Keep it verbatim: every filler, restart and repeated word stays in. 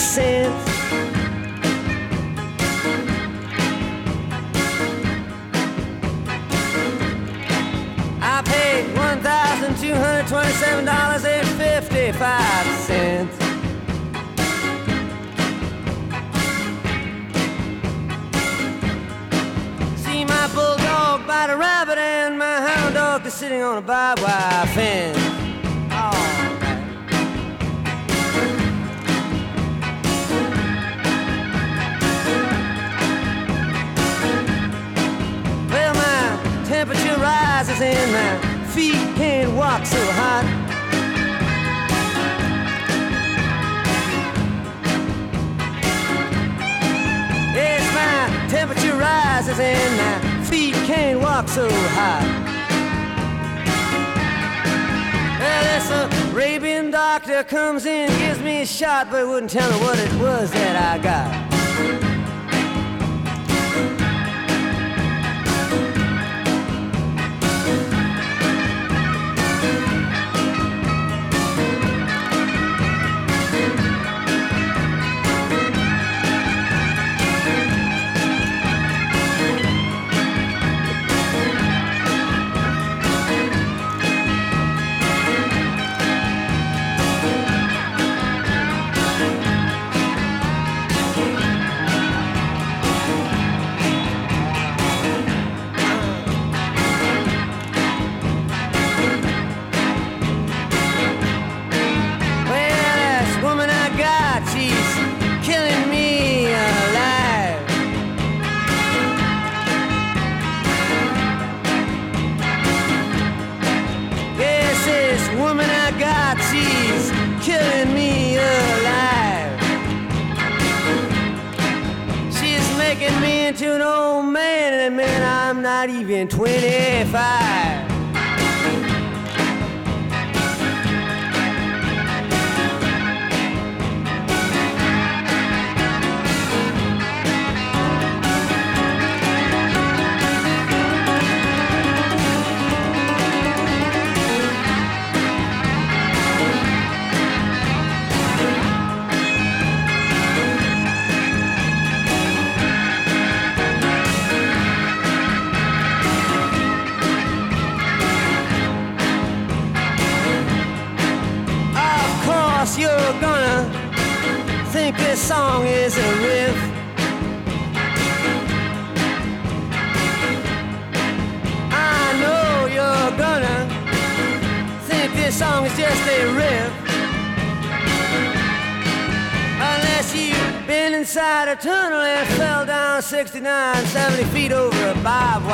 cents. I paid one thousand two hundred twenty-seven dollars and fifty-five cents. See my bulldog bite a rabbit and my hound dog is sitting on a barbed wire fence. Temperature rises and my feet can't walk so hot. Yes, my temperature rises and my feet can't walk so hot. Well, this Arabian doctor comes in, gives me a shot, but wouldn't tell me what it was that I got. To an old man, and man, I'm not even twenty-five. You're gonna think this song is a riff. I know you're gonna think this song is just a riff. Unless you've been inside a tunnel and fell down sixty-nine, seventy feet over a barbed